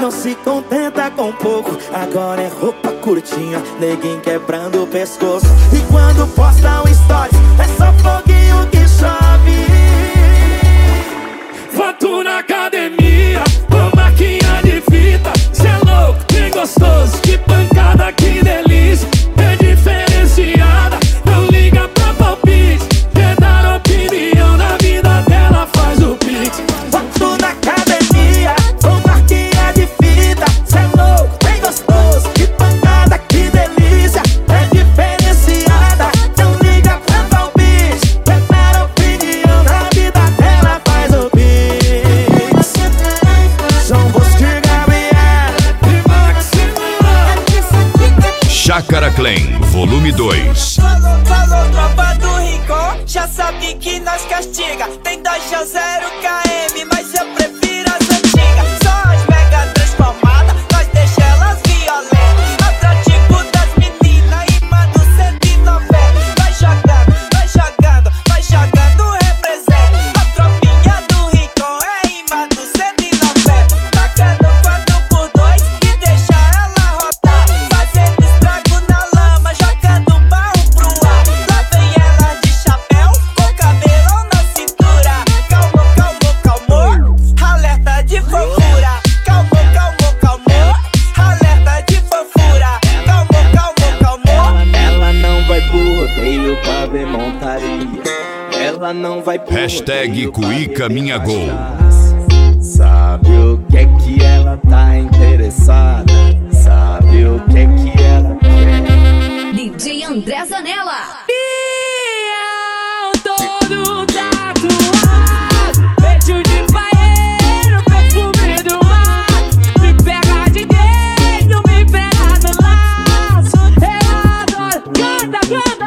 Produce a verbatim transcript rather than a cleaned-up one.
não se contenta com pouco, agora é roupa curtinha, neguinho quebrando o pescoço. E quando posta um story, é só foguinho que chove. Foto na academia, com marquinha de fita. Cê é louco, bem gostoso, que pancada, que delícia. É diferenciada, não liga pra palpite. Quer dar opinião na vida dela, faz o pix. Foto na academia, com marquinha de fita. Cê é louco, bem gostoso, que pancada, que delícia. É diferenciada, não liga pra palpite. Quer dar opinião na vida dela, faz o pix. João Bosco e Gabriel E Maximiliano. Chácara Clan, volume dois. Falou, falou, tropa do Rincon, já sabe que nós castiga. Tem dois a zero K M, mas eu prefiro as antigas. Só as mega transformadas, nós deixa elas violentas. Atrativo das meninas, imã do cento e noventa. Vai jogando, vai jogando, vai jogando, representa. A tropinha do Rincon é imã do cento e noventa. Tacando quatro por dois e deixa ela rodar. Fazendo estrago na lama, jogando barro pro ar. Lá vem ela de chapéu, com cabelão na cintura. Calmou, calmou, calmou, alerta de fofura. Calmou, calmou, calmou, alerta de fofura. Calmou, calmou, calmou. Ela não vai pro rodeio pra ver montaria. Ela não vai pro Hashtag rodeio pra Cuica ver Minha Gol. cachaça. Sabe o que é que ela tá interessada? Sabe o que é que ela quer? D J André Zanella. Fiel, todo tatuado, beijo de paeiro, perfume do mar. Me pega de dedo, me pega no laço. Eu adoro, canta, canta.